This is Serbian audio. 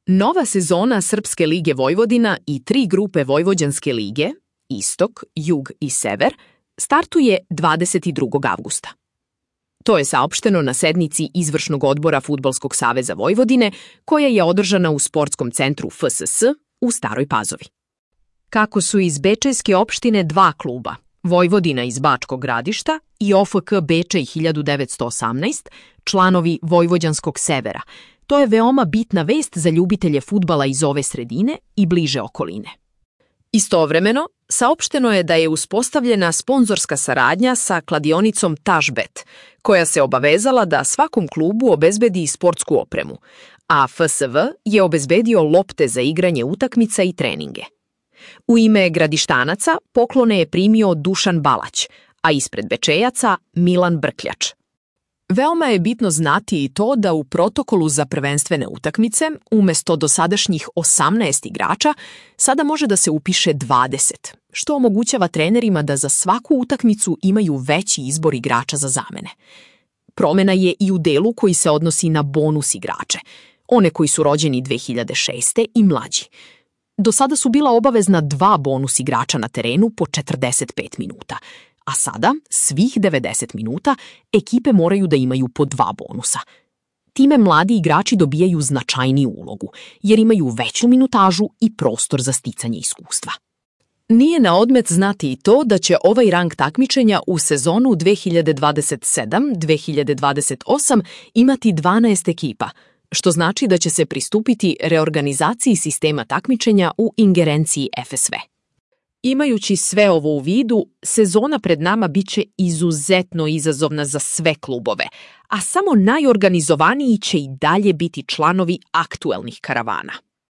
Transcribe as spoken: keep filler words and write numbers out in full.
Nova sezona Srpske lige Vojvodina i tri grupe Vojvođanske lige, Istok, Jug i Sever, startuje dvadeset drugog avgusta. To je saopšteno na sednici Izvršnog odbora Fudbalskog saveza Vojvodine, koja je održana u Sportskom centru F S S u Staroj Pazovi. Kako su iz Bečejske opštine dva kluba, Vojvodina iz Bačkog Gradišta i O F K Bečej hiljadu devetsto osamnaest, članovi Vojvođanskog Severa, to je veoma bitna vest za ljubitelje fudbala iz ove sredine i bliže okoline. Istovremeno, saopšteno je da je uspostavljena sponzorska saradnja sa kladionicom Tašbet, koja se obavezala da svakom klubu obezbedi sportsku opremu, a F S V je obezbedio lopte za igranje utakmica i treninge. U ime Gradištanaca poklone je primio Dušan Balać, a ispred Bečejaca Milan Brkljač. Veoma je bitno znati i to da u protokolu za prvenstvene utakmice, umesto dosadašnjih osamnaest igrača, sada može da se upiše dvadeset, što omogućava trenerima da za svaku utakmicu imaju veći izbor igrača za zamene. Promena je i u delu koji se odnosi na bonus igrače, one koji su rođeni dve hiljade šeste. i mlađi. Do sada su bila obavezna dva bonus igrača na terenu po četrdeset pet minuta, a sada, svih devedeset minuta, ekipe moraju da imaju po dva bonusa. Time mladi igrači dobijaju značajniju ulogu, jer imaju veću minutažu i prostor za sticanje iskustva. Nije na odmet znati i to da će ovaj rang takmičenja u sezonu dve hiljade dvadeset sedam dve hiljade dvadeset osam imati dvanaest ekipa, što znači da će se pristupiti reorganizaciji sistema takmičenja u ingerenciji F S V. Imajući sve ovo u vidu, sezona pred nama biće izuzetno izazovna za sve klubove, a samo najorganizovaniji će i dalje biti članovi aktuelnih karavana.